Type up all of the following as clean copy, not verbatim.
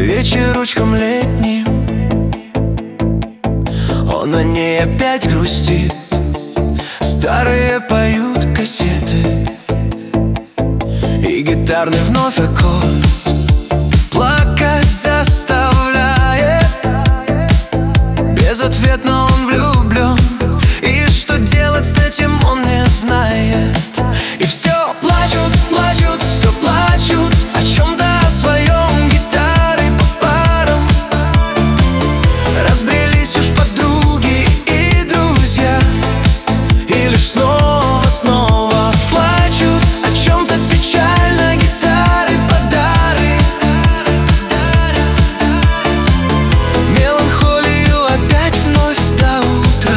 вечерочком летним он о ней опять грустит. Старые поют кассеты, и гитарный вновь аккорд плакать заставляет. Безответно он влюблен, и что делать с этим он не знает. И все плачут, плачут, все плачут о чем-то о своем, гитары по парам. Разбрелись уж подруги и друзья, и лишь снова плачут о чем-то печально, гитары подары. Меланхолию опять вновь до утра.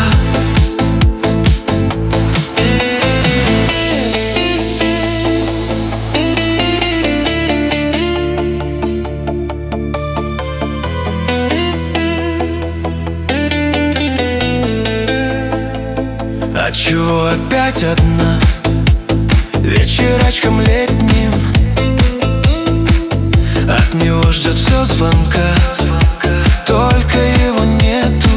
А чего опять одна вечерочком летним? От него ждет все звонка, только его нету.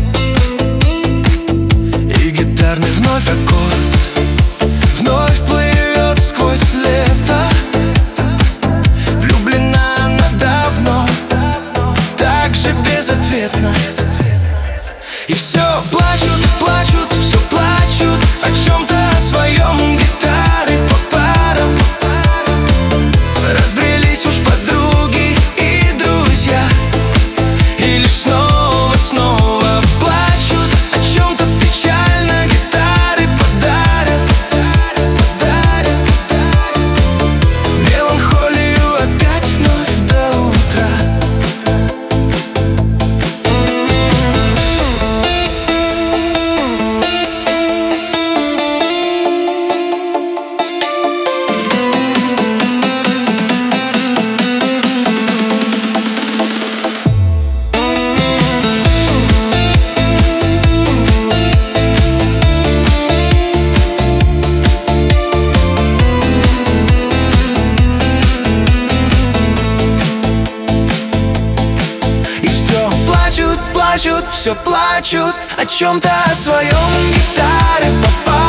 И гитарный вновь аккорд вновь плывет сквозь лето. Влюблена она давно, так же безответно. И все плачут, плачут, все плачут о чем-то о своем, гитары по парам. Разбрелись уж подруги и друзья, и лишь снова плачут о чем-то печально, гитары подарят. Меланхолию опять вновь до утра. Плачут, все плачут о чем-то о своем, гитары по парам.